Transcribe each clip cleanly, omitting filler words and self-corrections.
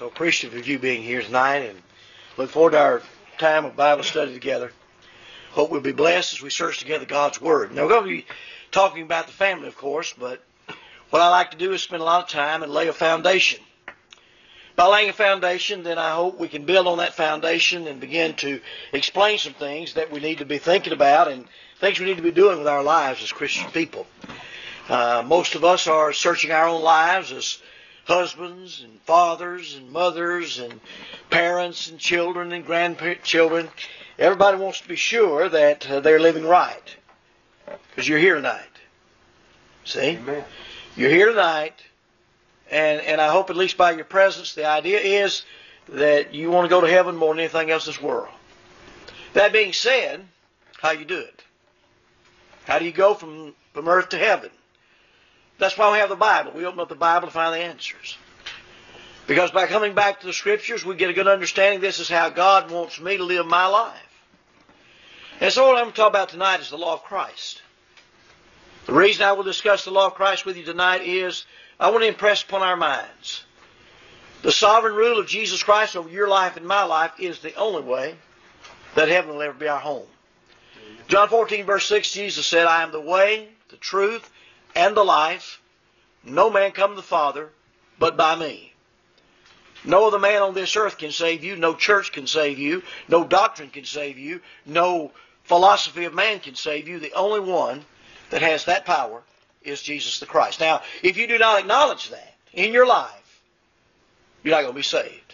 So appreciative of you being here tonight and look forward to our time of Bible study together. Hope we'll be blessed as we search together God's Word. Now we're going to be talking about the family, of course, but what I like to do is spend a lot of time and lay a foundation. By laying a foundation, then I hope we can build on that foundation and begin to explain some things that we need to be thinking about and things we need to be doing with our lives as Christian people. Most of us are searching our own lives as husbands and fathers and mothers and parents and children and grandchildren. Everybody wants to be sure that they're living right. Because you're here tonight. See? Amen. You're here tonight, and I hope at least by your presence, the idea is that you want to go to heaven more than anything else in this world. That being said, how you do it? How do you go from earth to heaven? That's why we have the Bible. We open up the Bible to find the answers. Because by coming back to the Scriptures, we get a good understanding this is how God wants me to live my life. And so what I'm going to talk about tonight is the law of Christ. The reason I will discuss the law of Christ with you tonight is I want to impress upon our minds the sovereign rule of Jesus Christ over your life and my life is the only way that heaven will ever be our home. John 14 verse 6, Jesus said, I am the way, the truth, and the life. No man come to the Father but by me. No other man on this earth can save you. No church can save you. No doctrine can save you. No philosophy of man can save you. The only one that has that power is Jesus the Christ. Now, if you do not acknowledge that in your life, you're not going to be saved.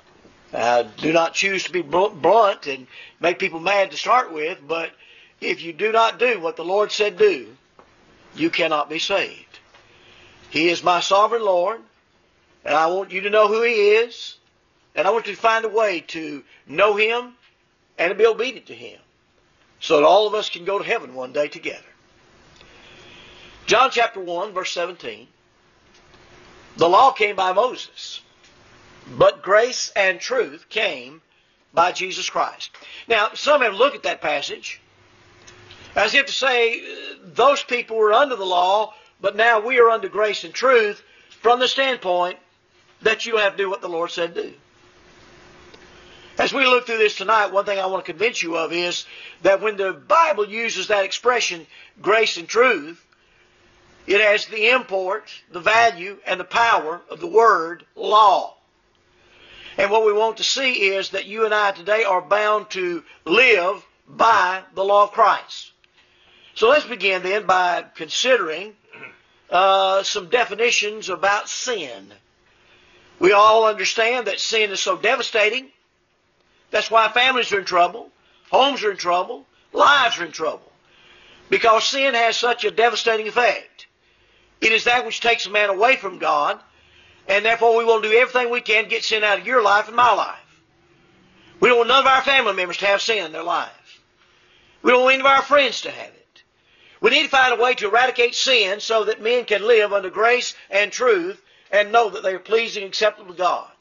Do not choose to be blunt and make people mad to start with, but if you do not do what the Lord said do, you cannot be saved. He is my sovereign Lord, and I want you to know who He is, and I want you to find a way to know Him and to be obedient to Him, so that all of us can go to heaven one day together. John chapter 1, verse 17. The law came by Moses, but grace and truth came by Jesus Christ. Now, some have looked at that passage as if to say those people were under the law, but now we are under grace and truth from the standpoint that you have to do what the Lord said do. As we look through this tonight, one thing I want to convince you of is that when the Bible uses that expression, grace and truth, it has the import, the value, and the power of the word law. And what we want to see is that you and I today are bound to live by the law of Christ. So let's begin then by considering some definitions about sin. We all understand that sin is so devastating. That's why families are in trouble, homes are in trouble, lives are in trouble. Because sin has such a devastating effect. It is that which takes a man away from God, and therefore we want to do everything we can to get sin out of your life and my life. We don't want none of our family members to have sin in their lives. We don't want any of our friends to have it. We need to find a way to eradicate sin so that men can live under grace and truth and know that they are pleasing and acceptable to God.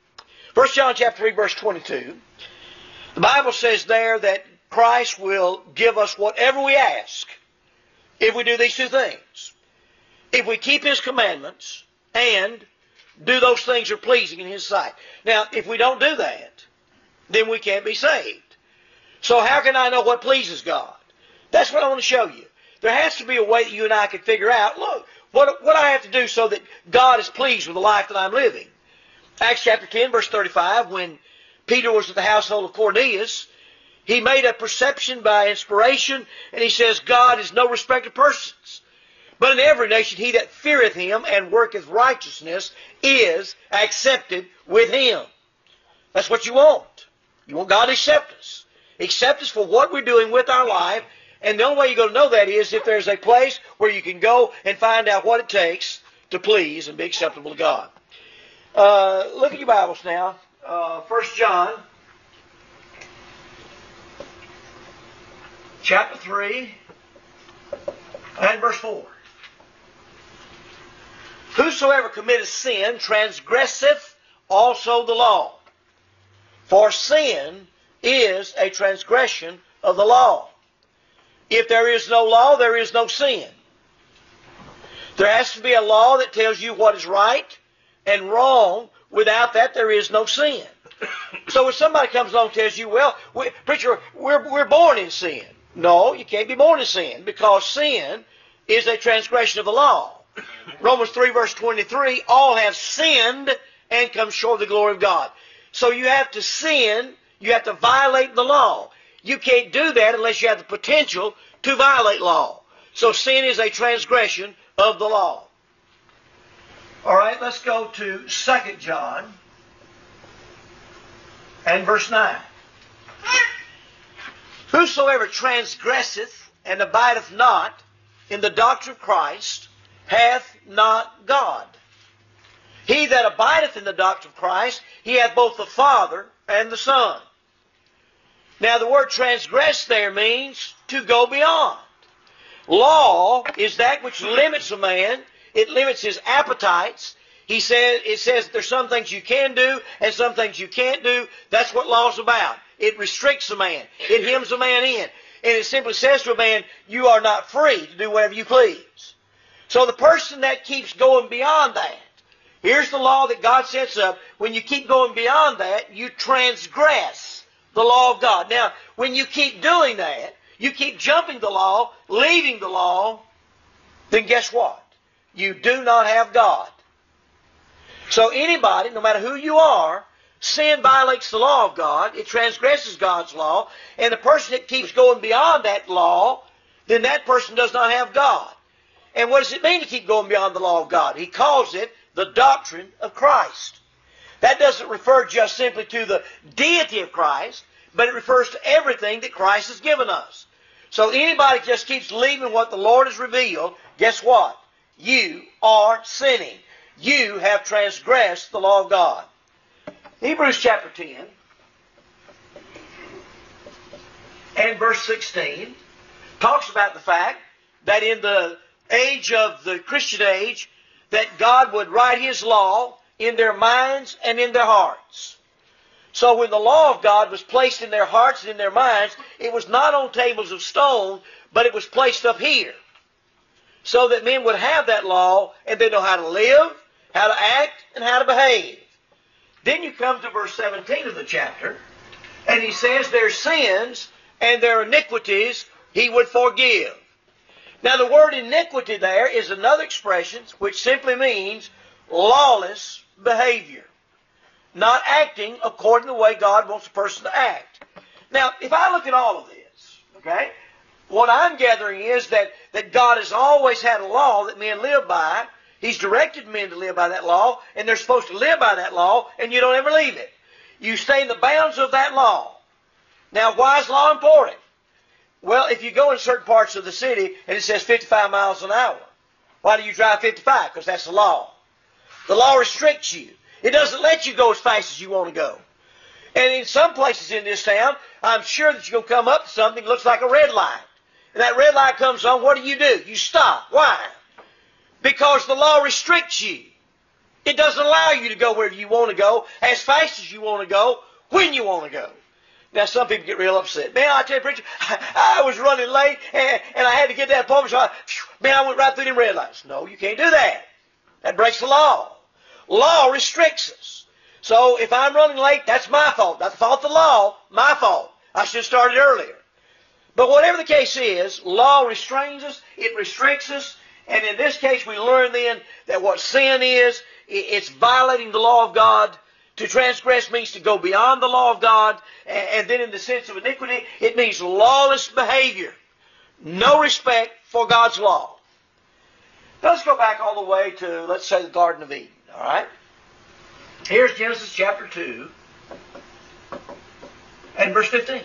1 John chapter 3 verse 22, the Bible says there that Christ will give us whatever we ask if we do these two things. If we keep His commandments and do those things that are pleasing in His sight. Now, if we don't do that, then we can't be saved. So how can I know what pleases God? That's what I want to show you. There has to be a way that you and I can figure out, look, what I have to do so that God is pleased with the life that I'm living. Acts chapter 10, verse 35, when Peter was at the household of Cornelius, he made a perception by inspiration, and he says, God is no respecter of persons. But in every nation he that feareth Him and worketh righteousness is accepted with Him. That's what you want. You want God to accept us. Accept us for what we're doing with our life. And the only way you're going to know that is if there's a place where you can go and find out what it takes to please and be acceptable to God. Look at your Bibles now. 1 John chapter 3 and verse 4. Whosoever committeth sin transgresseth also the law. For sin is a transgression of the law. If there is no law, there is no sin. There has to be a law that tells you what is right and wrong Without that, there is no sin. So when somebody comes along and tells you, well, preacher, we're born in sin. No, you can't be born in sin, because sin is a transgression of the law. Romans 3 verse 23, all have sinned and come short of the glory of God. So you have to sin, you have to violate the law. You can't do that unless you have the potential to violate law. So sin is a transgression of the law. All right, let's go to 2 John and verse 9. Whosoever transgresseth and abideth not in the doctrine of Christ hath not God. He that abideth in the doctrine of Christ, he hath both the Father and the Son. Now the word transgress there means to go beyond. Law is that which limits a man. It limits his appetites. It says there's some things you can do and some things you can't do. That's what law's about. It restricts a man. It hems a man in. And it simply says to a man, you are not free to do whatever you please. So the person that keeps going beyond that, here's the law that God sets up. When you keep going beyond that, you transgress the law of God. Now, when you keep doing that, you keep jumping the law, leaving the law, then guess what? You do not have God. So anybody, no matter who you are, sin violates the law of God. It transgresses God's law. And the person that keeps going beyond that law, then that person does not have God. And what does it mean to keep going beyond the law of God? He calls it the doctrine of Christ. That doesn't refer just simply to the deity of Christ, but it refers to everything that Christ has given us. So anybody just keeps leaving what the Lord has revealed, guess what? You are sinning. You have transgressed the law of God. Hebrews chapter 10 and verse 16 talks about the fact that in the age of the Christian age, that God would write His law in their minds and in their hearts. So when the law of God was placed in their hearts and in their minds, it was not on tables of stone, but it was placed up here. So that men would have that law and they know how to live, how to act, and how to behave. Then you come to verse 17 of the chapter, and he says their sins and their iniquities He would forgive. Now the word iniquity there is another expression which simply means lawless behavior. Not acting according to the way God wants a person to act. Now, if I look at all of this, okay, what I'm gathering is that God has always had a law that men live by. He's directed men to live by that law, and they're supposed to live by that law, and you don't ever leave it. You stay in the bounds of that law. Now, why is law important? Well, if you go in certain parts of the city and it says 55 miles an hour, why do you drive 55? Because that's the law. The law restricts you. It doesn't let you go as fast as you want to go. And in some places in this town, I'm sure that you're going to come up to something that looks like a red light. And that red light comes on, what do? You stop. Why? Because the law restricts you. It doesn't allow you to go where you want to go, as fast as you want to go, when you want to go. Now, some people get real upset. Man, I tell you, preacher, I was running late, and I had to get that appointment, so I went right through them red lights. No, you can't do that. That breaks the law. Law restricts us. So if I'm running late, that's my fault. Not the fault of the law, my fault. I should have started earlier. But whatever the case is, law restrains us, it restricts us, and in this case we learn then that what sin is, it's violating the law of God. To transgress means to go beyond the law of God, and then in the sense of iniquity, it means lawless behavior. No respect for God's law. Now let's go back all the way to, let's say, the Garden of Eden. All right? Here's Genesis chapter 2 and verse 15.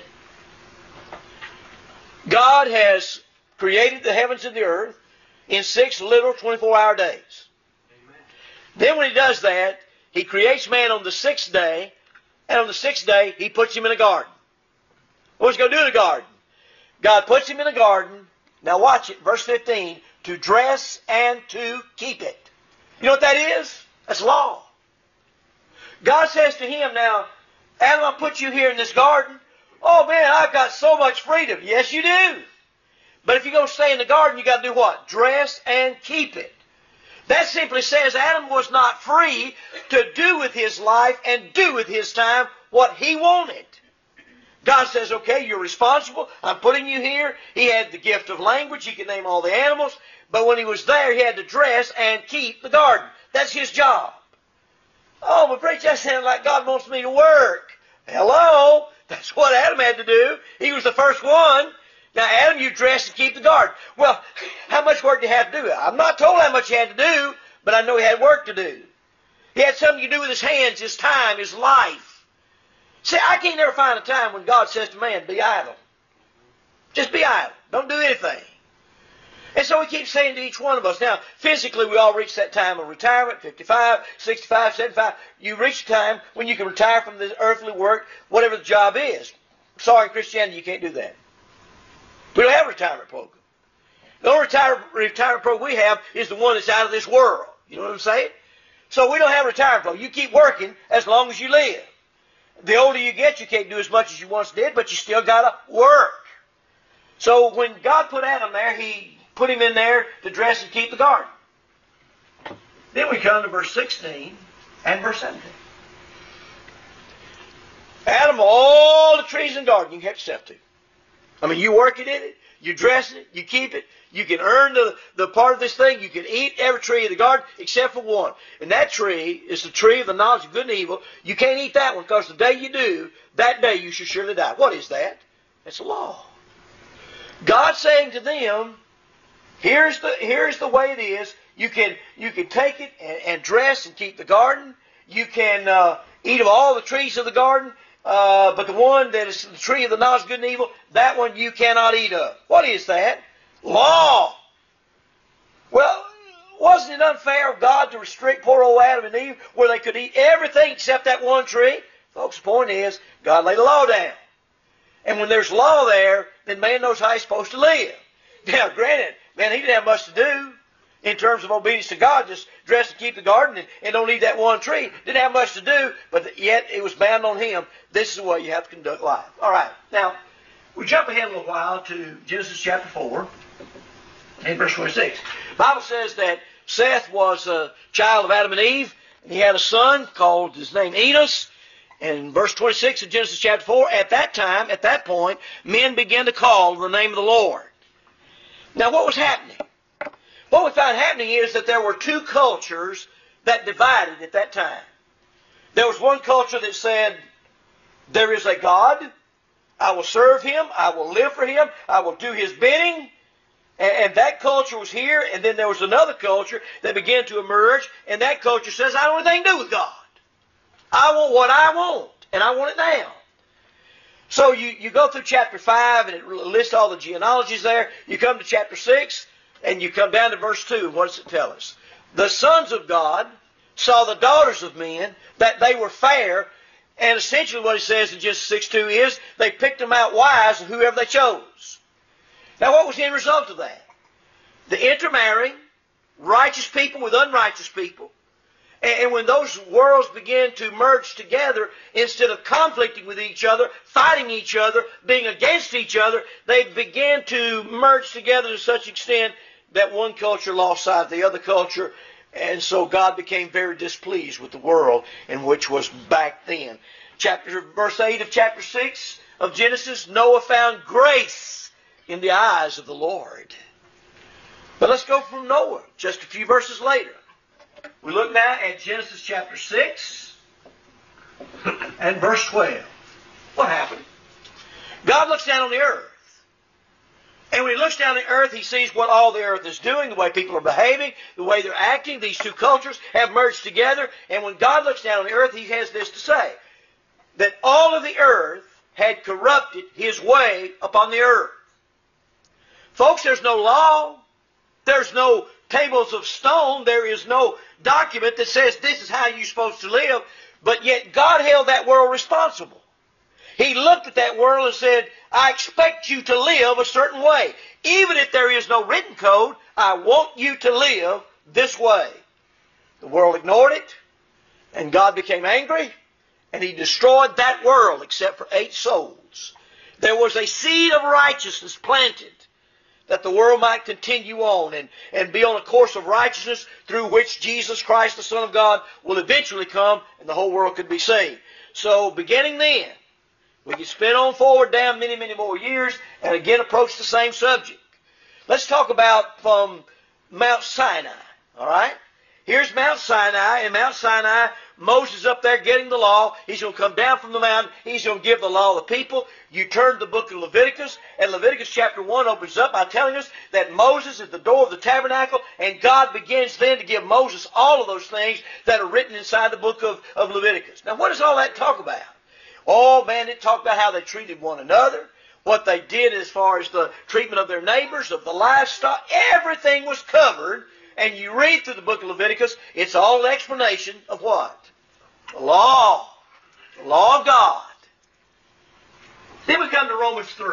God has created the heavens and the earth in 6 literal 24-hour days. Amen. Then when He does that, He creates man on the 6th day, and on the 6th day, He puts him in a garden. What's He going to do in a garden? God puts him in a garden, now watch it, verse 15, to dress and to keep it. You know what that is? That's law. God says to him, now, Adam, I put you here in this garden. Oh man, I've got so much freedom. Yes, you do. But if you're going to stay in the garden, you've got to do what? Dress and keep it. That simply says Adam was not free to do with his life and do with his time what he wanted. God says, okay, you're responsible. I'm putting you here. He had the gift of language. He could name all the animals. But when he was there, he had to dress and keep the garden. That's his job. Oh, but preacher, that sounds like God wants me to work. Hello? That's what Adam had to do. He was the first one. Now, Adam, you dress and keep the garden. Well, how much work did he have to do? I'm not told how much he had to do, but I know he had work to do. He had something to do with his hands, his time, his life. See, I can't never find a time when God says to man, be idle. Just be idle. Don't do anything. And so he keeps saying to each one of us. Now, physically, we all reach that time of retirement, 55, 65, 75. You reach the time when you can retire from the earthly work, whatever the job is. Sorry, in Christianity, you can't do that. We don't have a retirement program. The only retirement program we have is the one that's out of this world. You know what I'm saying? So we don't have a retirement program. You keep working as long as you live. The older you get, you can't do as much as you once did, but you still got to work. So when God put Adam there, he put him in there to dress and keep the garden. Then we come to verse 16 and verse 17. Adam, all the trees in the garden you can help yourself to. I mean, you work it in it, you dress it, you keep it, you can earn the part of this thing, you can eat every tree of the garden except for one. And that tree is the tree of the knowledge of good and evil. You can't eat that one because the day you do, that day you should surely die. What is that? It's the law. God's saying to them, here's the way it is. You can take it and dress and keep the garden. You can eat of all the trees of the garden. But the one that is the tree of the knowledge of good and evil, that one you cannot eat of. What is that? Law. Well, wasn't it unfair of God to restrict poor old Adam and Eve where they could eat everything except that one tree? Folks, the point is, God laid a law down. And when there's law there, then man knows how he's supposed to live. Now, granted, man, he didn't have much to do in terms of obedience to God, just dress and keep the garden and don't eat that one tree. Didn't have much to do, but yet it was bound on him. This is the way you have to conduct life. All right, now, we jump ahead a little while to Genesis chapter 4 and verse 26. The Bible says that Seth was a child of Adam and Eve, and he had a son called his name Enos. And in verse 26 of Genesis chapter 4, at that point, men began to call the name of the Lord. Now, what was happening? What we found happening is that there were two cultures that divided at that time. There was one culture that said, there is a God, I will serve Him, I will live for Him, I will do His bidding. And that culture was here, and then there was another culture that began to emerge, and that culture says, I don't want anything to do with God. I want what I want, and I want it now. So you go through chapter 5, and it lists all the genealogies there. You come to chapter 6, and you come down to verse 2, and what does it tell us? The sons of God saw the daughters of men, that they were fair, and essentially what it says in Genesis 6:2 is, they picked them out wives of whoever they chose. Now what was the end result of that? The intermarrying, righteous people with unrighteous people. And when those worlds began to merge together, instead of conflicting with each other, fighting each other, being against each other, they began to merge together to such extent that one culture lost sight of the other culture. And so God became very displeased with the world in which was back then. Verse 8 of chapter 6 of Genesis, Noah found grace in the eyes of the Lord. But let's go from Noah just a few verses later. We look now at Genesis chapter 6 and verse 12. What happened? God looks down on the earth. And when He looks down on the earth, He sees what all the earth is doing, the way people are behaving, the way they're acting. These two cultures have merged together. And when God looks down on the earth, He has this to say, that all of the earth had corrupted His way upon the earth. Folks, there's no law. There's no tables of stone. There is no document that says this is how you're supposed to live. But yet God held that world responsible. He looked at that world and said, I expect you to live a certain way. Even if there is no written code, I want you to live this way. The world ignored it, and God became angry, and He destroyed that world except for 8 souls. There was a seed of righteousness planted that the world might continue on and be on a course of righteousness through which Jesus Christ, the Son of God, will eventually come and the whole world could be saved. So beginning then, we can spin on forward down many, many more years and again approach the same subject. Let's talk about from Mount Sinai, all right? Here's Mount Sinai, and Mount Sinai, Moses up there getting the law. He's going to come down from the mountain. He's going to give the law to the people. You turn to the book of Leviticus, and Leviticus chapter 1 opens up by telling us that Moses is the door of the tabernacle, and God begins then to give Moses all of those things that are written inside the book of Leviticus. Now, what does all that talk about? Oh, man, it talked about how they treated one another, what they did as far as the treatment of their neighbors, of the livestock. Everything was covered. And you read through the book of Leviticus, it's all an explanation of what? The law. The law of God. Then we come to Romans 3.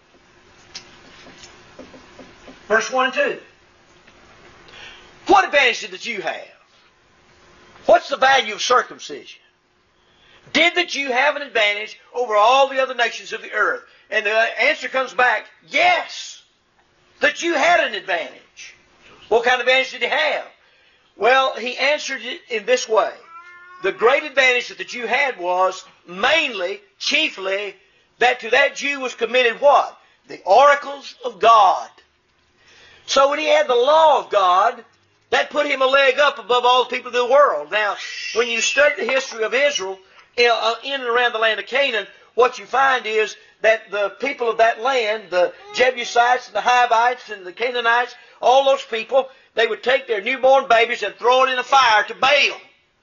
Verse 1 and 2. What advantage did the Jew have? What's the value of circumcision? Did the Jew have an advantage over all the other nations of the earth? And the answer comes back, yes. The Jew had an advantage. What kind of advantage did he have? Well, he answered it in this way. The great advantage that the Jew had was mainly, chiefly, that to that Jew was committed what? The oracles of God. So when he had the law of God, that put him a leg up above all the people of the world. Now, when you study the history of Israel in and around the land of Canaan, what you find is that the people of that land, the Jebusites and the Hivites and the Canaanites, all those people, they would take their newborn babies and throw it in a fire to Baal.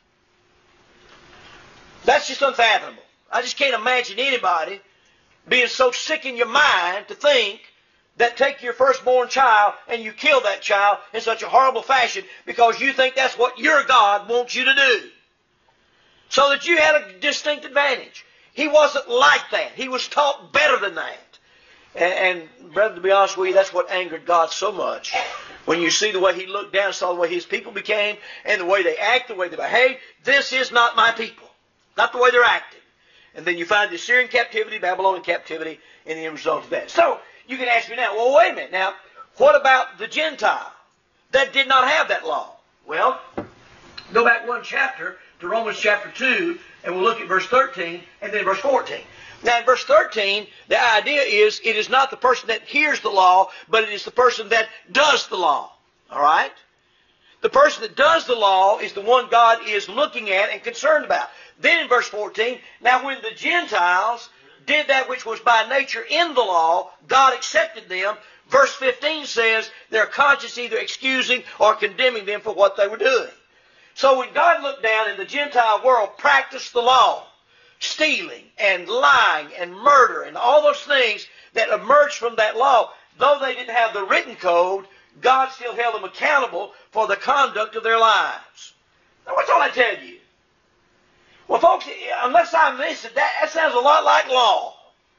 That's just unfathomable. I just can't imagine anybody being so sick in your mind to think that take your firstborn child and you kill that child in such a horrible fashion because you think that's what your God wants you to do. So that you had a distinct advantage. He wasn't like that. He was taught better than that. And brother, to be honest with you, that's what angered God so much. When you see the way He looked down, saw the way His people became, and the way they act, the way they behave, this is not my people. Not the way they're acting. And then you find the Assyrian captivity, Babylonian captivity, and the end result of that. So, you can ask me now, well, wait a minute. Now, what about the Gentile that did not have that law? Well, go back one chapter to Romans chapter 2, and we'll look at verse 13 and then verse 14. Now in verse 13, the idea is it is not the person that hears the law, but it is the person that does the law. All right? The person that does the law is the one God is looking at and concerned about. Then in verse 14, now when the Gentiles did that which was by nature in the law, God accepted them. Verse 15 says their conscience either excusing or condemning them for what they were doing. So when God looked down and the Gentile world practiced the law, stealing and lying and murder and all those things that emerged from that law, though they didn't have the written code, God still held them accountable for the conduct of their lives. Now what's all I tell you? Well, folks, unless I missed it, that sounds a lot like law.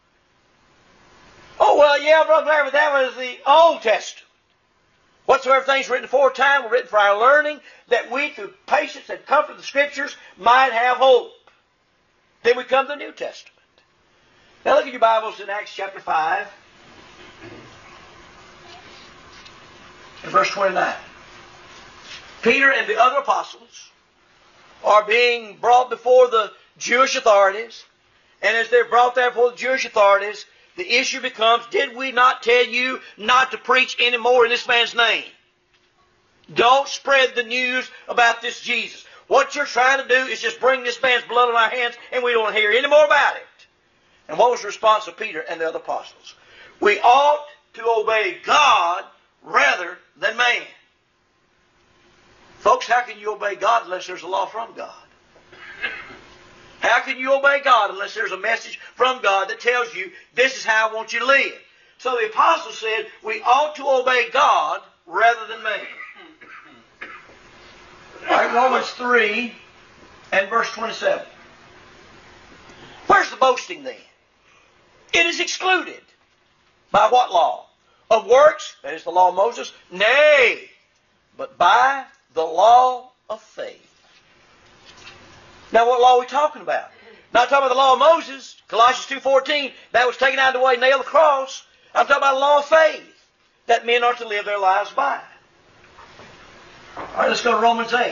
Oh, well, yeah, Brother Larry, that was the Old Testament. Whatsoever things written aforetime were written for our learning, that we through patience and comfort of the Scriptures might have hope. Then we come to the New Testament. Now look at your Bibles in Acts chapter 5 and verse 29. Peter and the other apostles are being brought before the Jewish authorities. And as they're brought there before the Jewish authorities, the issue becomes, did we not tell you not to preach anymore in this man's name? Don't spread the news about this Jesus. What you're trying to do is just bring this man's blood on our hands, and we don't want to hear any more about it. And what was the response of Peter and the other apostles? We ought to obey God rather than man. Folks, how can you obey God unless there's a law from God? How can you obey God unless there's a message from God that tells you this is how I want you to live? So the apostle said we ought to obey God rather than man. All right, Romans 3 and verse 27. Where's the boasting then? It is excluded. By what law? Of works, that is the law of Moses? Nay, but by the law of faith. Now what law are we talking about? Not talking about the law of Moses, Colossians 2:14, that was taken out of the way, nailed to the cross. I'm talking about the law of faith. that men are to live their lives by. All right, let's go to Romans 8.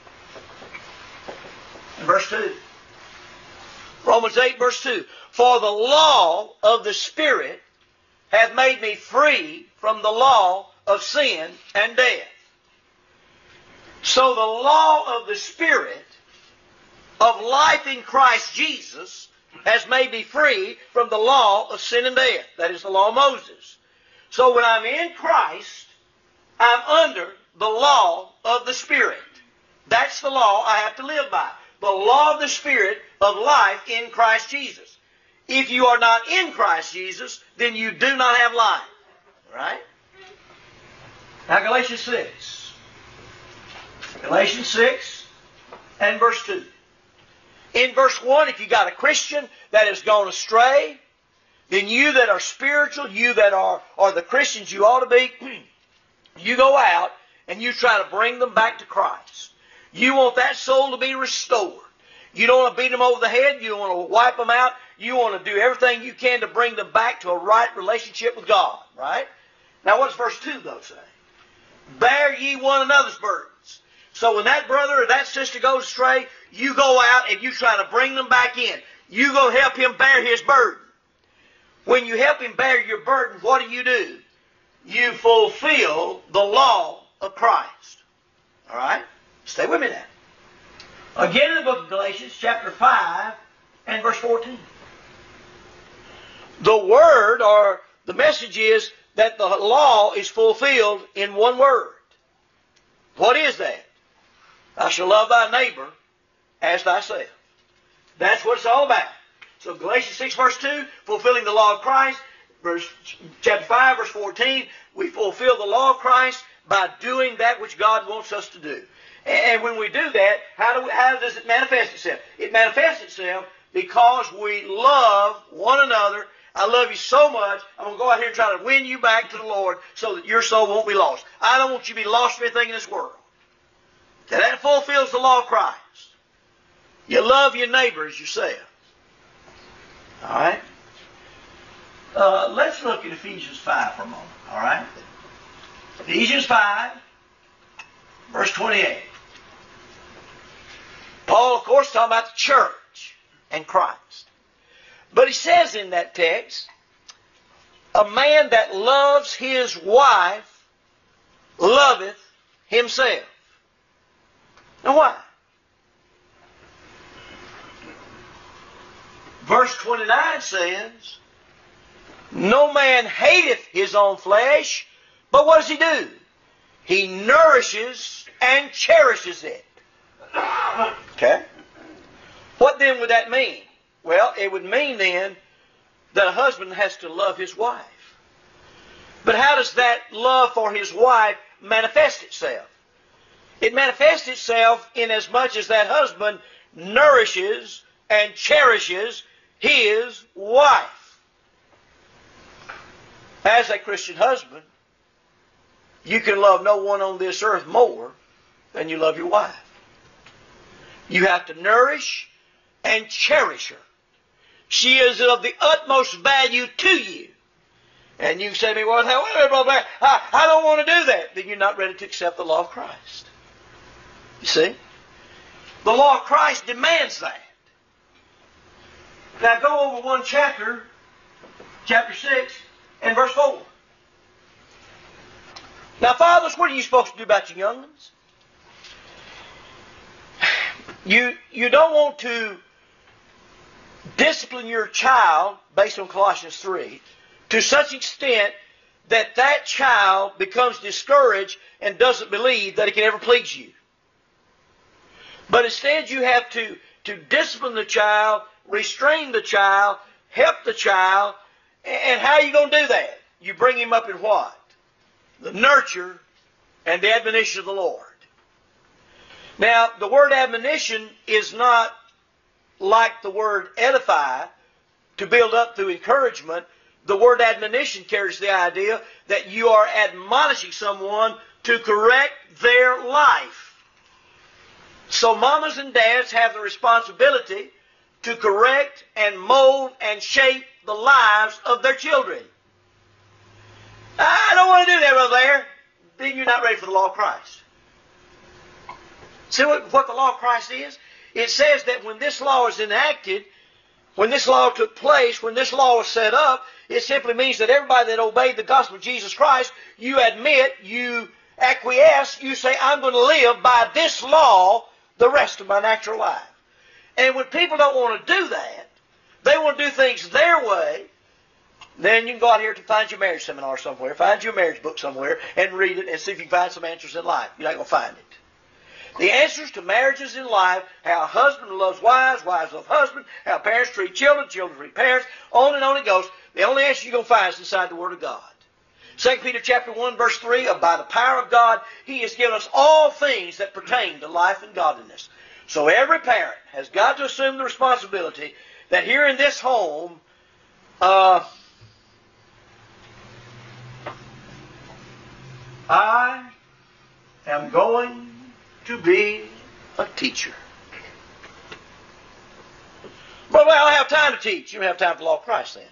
And verse 2. Romans 8, verse 2. For the law of the Spirit hath made me free from the law of sin and death. So the law of the Spirit of life in Christ Jesus has made me free from the law of sin and death. That is the law of Moses. So when I'm in Christ, I'm under the law of the Spirit. That's the law I have to live by. The law of the Spirit of life in Christ Jesus. If you are not in Christ Jesus, then you do not have life. Right? Now Galatians 6. Galatians 6 and verse 2. In verse 1, if you got a Christian that has gone astray, then you that are spiritual, you that are the Christians you ought to be, you go out and you try to bring them back to Christ. You want that soul to be restored. You don't want to beat them over the head. You don't want to wipe them out. You want to do everything you can to bring them back to a right relationship with God. Right? Now what does verse 2 though say? Bear ye one another's burdens. So when that brother or that sister goes astray, you go out and you try to bring them back in. You go help him bear his burden. When you help him bear your burden, what do? You fulfill the law of Christ. All right? Stay with me now. Again in the book of Galatians, chapter 5 and verse 14. The word or the message is that the law is fulfilled in one word. What is that? Thou shalt love thy neighbor as thyself. That's what it's all about. So Galatians 6 verse 2, fulfilling the law of Christ. Chapter 5 verse 14, we fulfill the law of Christ by doing that which God wants us to do. And when we do that, how does it manifest itself? It manifests itself because we love one another. I love you so much, I'm going to go out here and try to win you back to the Lord so that your soul won't be lost. I don't want you to be lost for anything in this world. Now that fulfills the law of Christ. You love your neighbor as yourself. All right? Let's look at Ephesians 5 for a moment. All right? Ephesians 5, verse 28. Paul, of course, talking about the church and Christ. But he says in that text, a man that loves his wife loveth himself. Now why? Verse 29 says, no man hateth his own flesh, but what does he do? He nourishes and cherishes it. Okay? What then would that mean? Well, it would mean then that a husband has to love his wife. But how does that love for his wife manifest itself? It manifests itself in as much as that husband nourishes and cherishes his wife. As a Christian husband, you can love no one on this earth more than you love your wife. You have to nourish and cherish her. She is of the utmost value to you. And you say to me, well, I don't want to do that. Then you're not ready to accept the law of Christ. You see? The law of Christ demands that. Now go over one chapter, chapter 6, and verse 4. Now, fathers, what are you supposed to do about your young ones? You don't want to discipline your child, based on Colossians 3, to such extent that that child becomes discouraged and doesn't believe that it can ever please you. But instead you have to discipline the child, restrain the child, help the child. And how are you going to do that? You bring him up in what? The nurture and the admonition of the Lord. Now, the word admonition is not like the word edify, to build up through encouragement. The word admonition carries the idea that you are admonishing someone to correct their life. So mamas and dads have the responsibility to correct and mold and shape the lives of their children. I don't want to do that, Brother Blair. Then you're not ready for the law of Christ. See what the law of Christ is? It says that when this law is enacted, when this law took place, when this law was set up, it simply means that everybody that obeyed the gospel of Jesus Christ, you admit, you acquiesce, you say, I'm going to live by this law the rest of my natural life. And when people don't want to do that, they want to do things their way, then you can go out here to find your marriage seminar somewhere, find your marriage book somewhere, and read it and see if you can find some answers in life. You're not going to find it. The answers to marriages in life, how a husband loves wives, wives love husbands, how parents treat children, children treat parents, on it goes. The only answer you're going to find is inside the Word of God. 2 Peter chapter 1, verse 3, by the power of God, He has given us all things that pertain to life and godliness. So every parent has got to assume the responsibility that here in this home, I am going to be a teacher. But I don't have time to teach. You don't have time for the law of Christ then.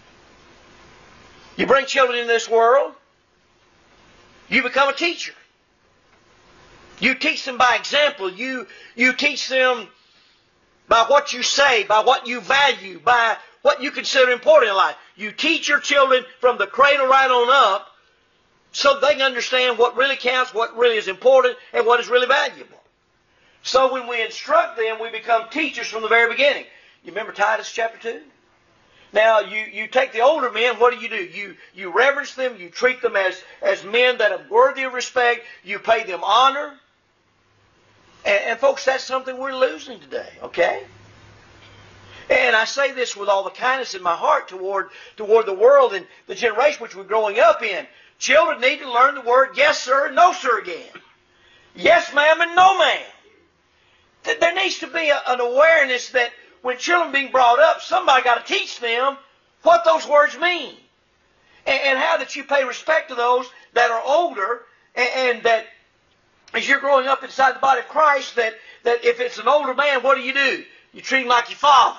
You bring children into this world, you become a teacher. You teach them by example. You teach them by what you say, by what you value, by what you consider important in life. You teach your children from the cradle right on up so they can understand what really counts, what really is important, and what is really valuable. So when we instruct them, we become teachers from the very beginning. You remember Titus chapter 2? Now, you take the older men, what do? You reverence them, you treat them as men that are worthy of respect, you pay them honor. And folks, that's something we're losing today, okay? And I say this with all the kindness in my heart toward the world and the generation which we're growing up in. Children need to learn the word yes, sir, and no, sir again. Yes, ma'am, and no, ma'am. There needs to be an awareness that when children are being brought up, somebody got to teach them what those words mean. And how that you pay respect to those that are older, and that as you're growing up inside the body of Christ, that if it's an older man, what do? You treat him like your father.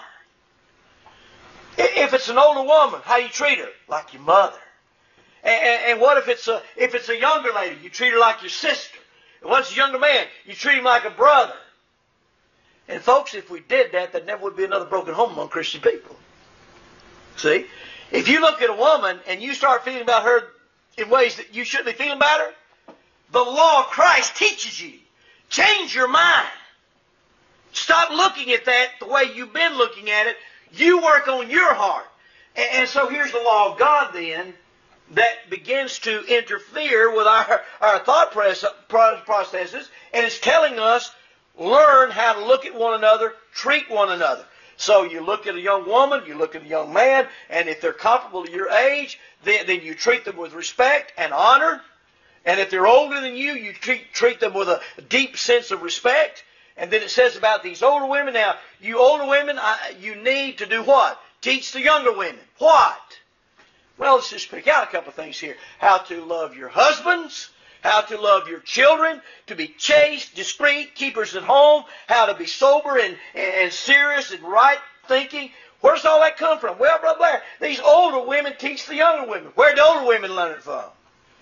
If it's an older woman, how do you treat her? Like your mother. And what if it's a younger lady? You treat her like your sister. And once a younger man, you treat him like a brother. And folks, if we did that, there never would be another broken home among Christian people. See? If you look at a woman and you start feeling about her in ways that you shouldn't be feeling about her, the law of Christ teaches you. Change your mind. Stop looking at that the way you've been looking at it. You work on your heart. And so here's the law of God then that begins to interfere with our thought processes, and it's telling us, learn how to look at one another, treat one another. So you look at a young woman, you look at a young man, and if they're comparable to your age, then you treat them with respect and honor. And if they're older than you, you treat them with a deep sense of respect. And then it says about these older women, now, you older women, you need to do what? Teach the younger women. What? Well, let's just pick out a couple of things here. How to love your husbands, how to love your children, to be chaste, discreet, keepers at home, how to be sober and serious and right thinking. Where's all that come from? Well, Brother Blair, these older women teach the younger women. Where do older women learn it from?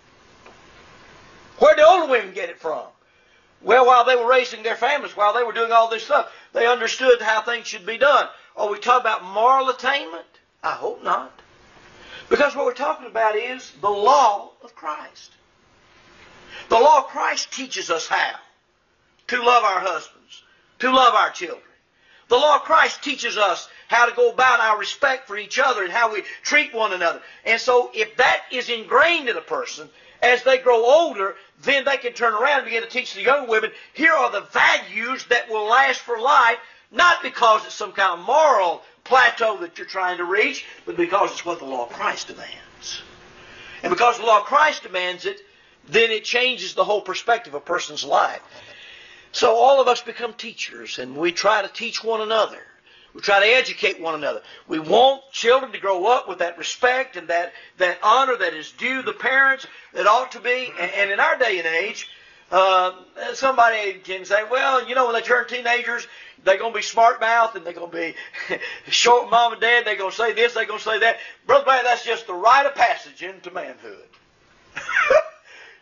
Where do older women get it from? Well, while they were raising their families, while they were doing all this stuff, they understood how things should be done. Are we talking about moral attainment? I hope not. Because what we're talking about is the law of Christ. The law of Christ teaches us how to love our husbands, to love our children. The law of Christ teaches us how to go about our respect for each other and how we treat one another. And so if that is ingrained in a person, as they grow older, then they can turn around and begin to teach the young women, here are the values that will last for life, not because it's some kind of moral plateau that you're trying to reach, but because it's what the law of Christ demands. And because the law of Christ demands it, then it changes the whole perspective of a person's life. So all of us become teachers, and we try to teach one another. We try to educate one another. We want children to grow up with that respect and that honor that is due the parents that ought to be. And in our day and age, somebody can say, well, you know, when they turn teenagers, they're going to be smart-mouthed and they're going to be short mom and dad. They're going to say this, they're going to say that. Brother Blair, that's just the rite of passage into manhood.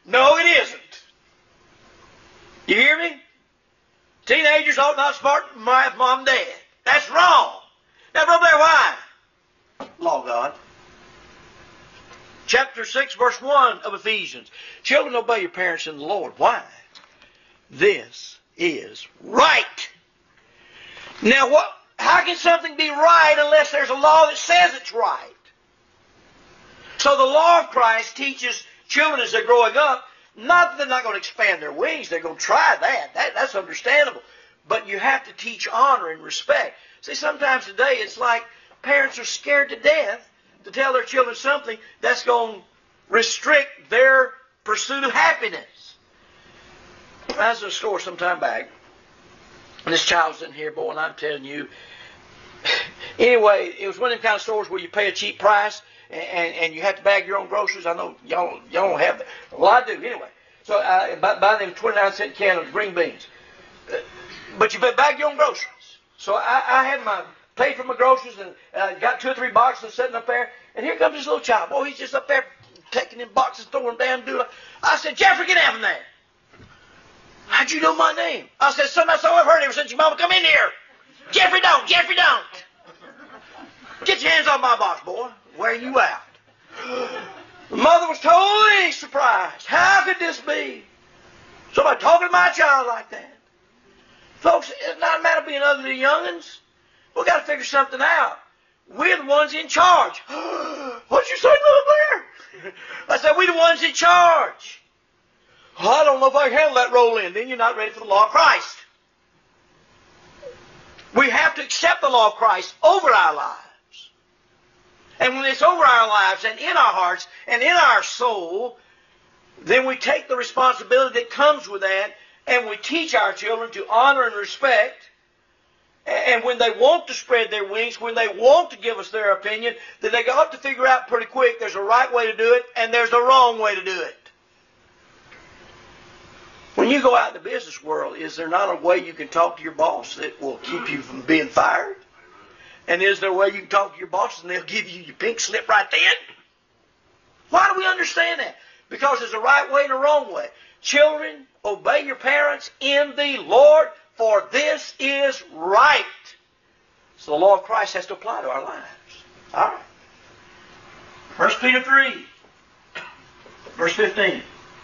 No, it isn't. You hear me? Teenagers ought not smart mom and dad. That's wrong. Now, Brother Blair, why? Law of God. Chapter 6, verse 1 of Ephesians. Children, obey your parents in the Lord. Why? This is right. Now, how can something be right unless there's a law that says it's right? So the law of Christ teaches children as they're growing up, not that they're not going to expand their wings. They're going to try that. That's understandable. But you have to teach honor and respect. See, sometimes today it's like parents are scared to death to tell their children something that's going to restrict their pursuit of happiness. I was in a store some time back, and this child's in here, boy, and I'm telling you. Anyway, it was one of them kind of stores where you pay a cheap price, and you have to bag your own groceries. I know y'all don't have that. Well, I do, anyway. So I buy them 29-cent can of green beans. But you bag your own groceries. So I had paid for my groceries and got 2 or 3 boxes sitting up there. And here comes this little child. Boy, he's just up there taking them boxes, throwing them down. I said, Jeffrey, get out from there. How'd you know my name? I said, son, that's all I've heard ever since your mama come in here. Jeffrey, don't. Jeffrey, don't. Get your hands off my box, boy. Wear you out. The mother was totally surprised. How could this be? Somebody talking to my child like that? Folks, it's not a matter of being ugly to young'uns. We've got to figure something out. We're the ones in charge. What'd you say, Brother Blair? I said, we're the ones in charge. Oh, I don't know if I can handle that roll in. Then you're not ready for the law of Christ. We have to accept the law of Christ over our lives. And when it's over our lives and in our hearts and in our soul, then we take the responsibility that comes with that, and we teach our children to honor and respect. And when they want to spread their wings, when they want to give us their opinion, then they got to figure out pretty quick there's a right way to do it and there's a wrong way to do it. When you go out in the business world, is there not a way you can talk to your boss that will keep you from being fired? And is there a way you can talk to your boss and they'll give you your pink slip right then? Why do we understand that? Because there's a right way and a wrong way. Children, obey your parents in the Lord, for this is right. So the law of Christ has to apply to our lives. All right. 1 Peter 3, verse 15.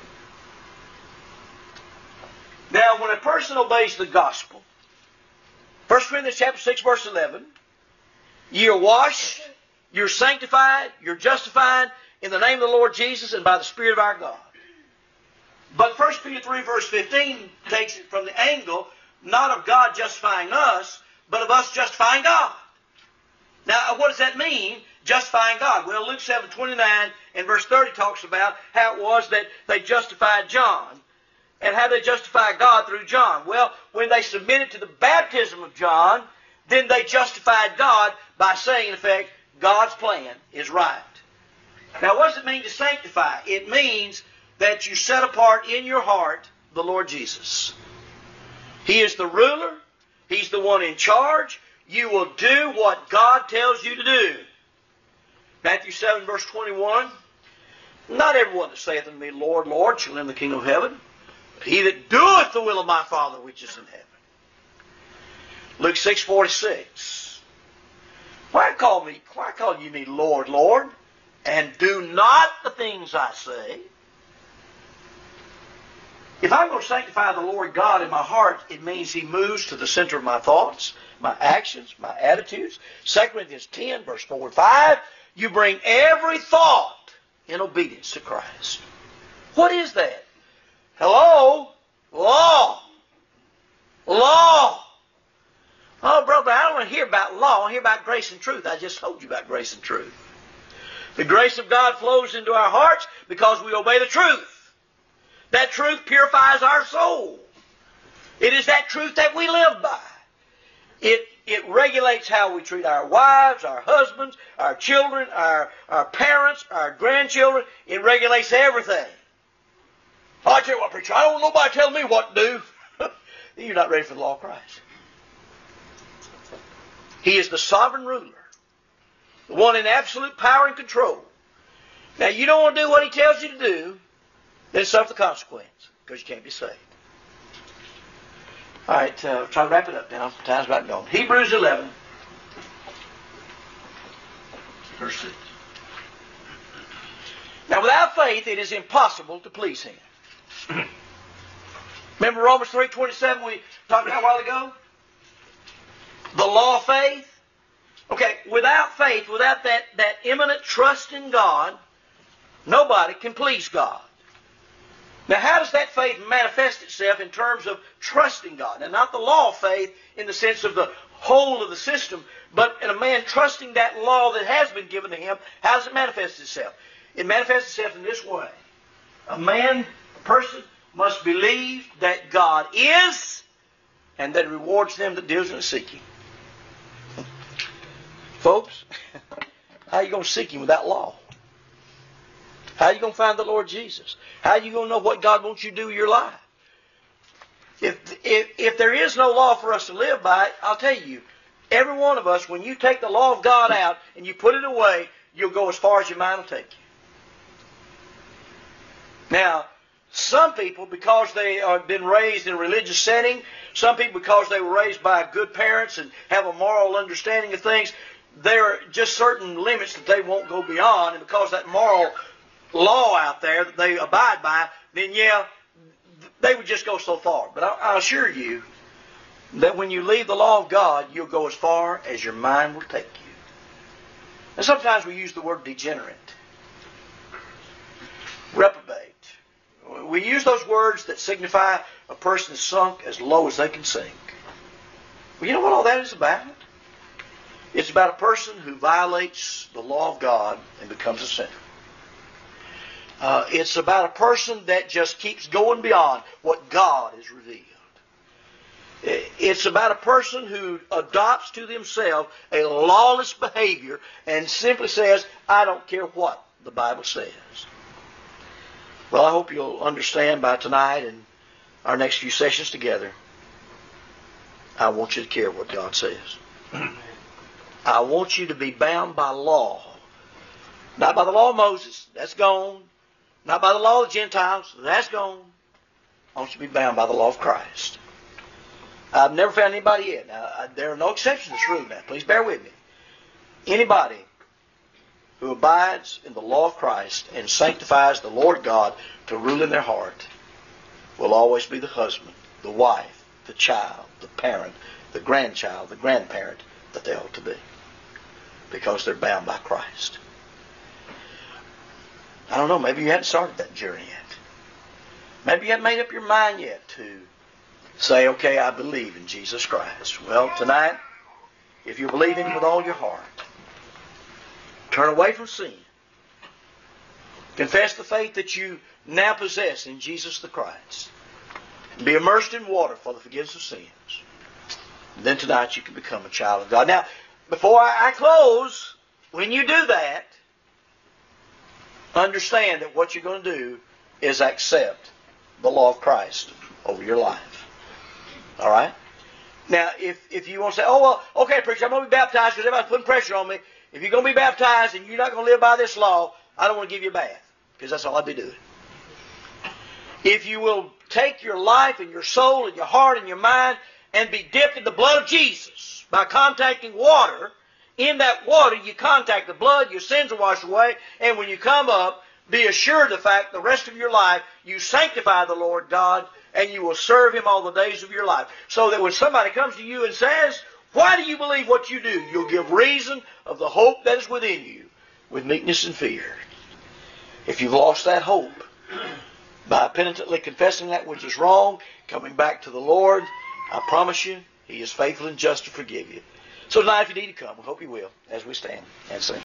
Now, when a person obeys the gospel, 1 Corinthians chapter 6, verse 11, you're washed, you're sanctified, you're justified in the name of the Lord Jesus and by the Spirit of our God. But 1 Peter 3, verse 15 takes it from the angle not of God justifying us, but of us justifying God. Now, what does that mean, justifying God? Well, Luke 7:29 and verse 30 talks about how it was that they justified John. And how they justify God through John. Well, when they submitted to the baptism of John, then they justified God by saying, in effect, God's plan is right. Now, what does it mean to sanctify? It means that you set apart in your heart the Lord Jesus. He is the ruler. He's the one in charge. You will do what God tells you to do. Matthew 7, verse 21. Not everyone that saith unto me, Lord, Lord, shall enter the kingdom of heaven, but he that doeth the will of my Father which is in heaven. Luke 6:46. Why call you me Lord, Lord, and do not the things I say? If I'm going to sanctify the Lord God in my heart, it means He moves to the center of my thoughts, my actions, my attitudes. 2 Corinthians 10, verse 4 and 5. You bring every thought in obedience to Christ. What is that? Hello? Law. Law. Oh, brother, I don't want to hear about law. I want to hear about grace and truth. I just told you about grace and truth. The grace of God flows into our hearts because we obey the truth. That truth purifies our soul. It is that truth that we live by. It regulates how we treat our wives, our husbands, our children, our parents, our grandchildren. It regulates everything. I tell you what, preacher, I don't want nobody telling me what to do. You're not ready for the law of Christ. He is the sovereign ruler, the one in absolute power and control. Now, you don't want to do what He tells you to do, then suffer the consequence, because you can't be saved. All right, try to wrap it up now. Time's about gone. Hebrews 11, verse 6. Now, without faith, it is impossible to please Him. Remember Romans 3:27 we talked about a while ago? The law of faith. Okay, without faith, without that imminent trust in God, nobody can please God. Now, how does that faith manifest itself in terms of trusting God? And not the law of faith in the sense of the whole of the system, but in a man trusting that law that has been given to him. How does it manifest itself? It manifests itself in this way. A person must believe that God is, and that He rewards them that diligently seek Him. Folks, how are you going to seek Him without law? How are you going to find the Lord Jesus? How are you going to know what God wants you to do with your life? If there is no law for us to live by, I'll tell you, every one of us, when you take the law of God out and you put it away, you'll go as far as your mind will take you. Now, some people, because they have been raised in a religious setting, some people because they were raised by good parents and have a moral understanding of things, there are just certain limits that they won't go beyond, and because that moral law out there that they abide by, then yeah, they would just go so far. But I assure you that when you leave the law of God, you'll go as far as your mind will take you. And sometimes we use the word degenerate, reprobate. We use those words that signify a person is sunk as low as they can sink. Well, you know what all that is about? It's about a person who violates the law of God and becomes a sinner. It's about a person that just keeps going beyond what God has revealed. It's about a person who adopts to themselves a lawless behavior and simply says, I don't care what the Bible says. Well, I hope you'll understand by tonight and our next few sessions together, I want you to care what God says. I want you to be bound by law. Not by the law of Moses. That's gone. Not by the law of the Gentiles. That's gone. I want you to be bound by the law of Christ. I've never found anybody yet. Now, there are no exceptions to this rule now. Please bear with me. Anybody who abides in the law of Christ and sanctifies the Lord God to rule in their heart will always be the husband, the wife, the child, the parent, the grandchild, the grandparent that they ought to be. Because they're bound by Christ. I don't know, maybe you hadn't started that journey yet. Maybe you haven't made up your mind yet to say, okay, I believe in Jesus Christ. Well, tonight, if you believe in Him with all your heart, turn away from sin. Confess the faith that you now possess in Jesus the Christ. Be immersed in water for the forgiveness of sins. And then tonight you can become a child of God. Now, before I close, when you do that, understand that what you're going to do is accept the law of Christ over your life. All right? Now, if you want to say, oh, well, okay, preacher, I'm going to be baptized because everybody's putting pressure on me. If you're going to be baptized and you're not going to live by this law, I don't want to give you a bath because that's all I'd be doing. If you will take your life and your soul and your heart and your mind and be dipped in the blood of Jesus by contacting water, in that water you contact the blood, your sins are washed away, and when you come up, be assured of the fact the rest of your life you sanctify the Lord God and you will serve Him all the days of your life. So that when somebody comes to you and says, why do you believe what you do? You'll give reason of the hope that is within you with meekness and fear. If you've lost that hope, by penitently confessing that which is wrong, coming back to the Lord, I promise you, He is faithful and just to forgive you. So tonight, if you need to come, we hope you will, as we stand and sing.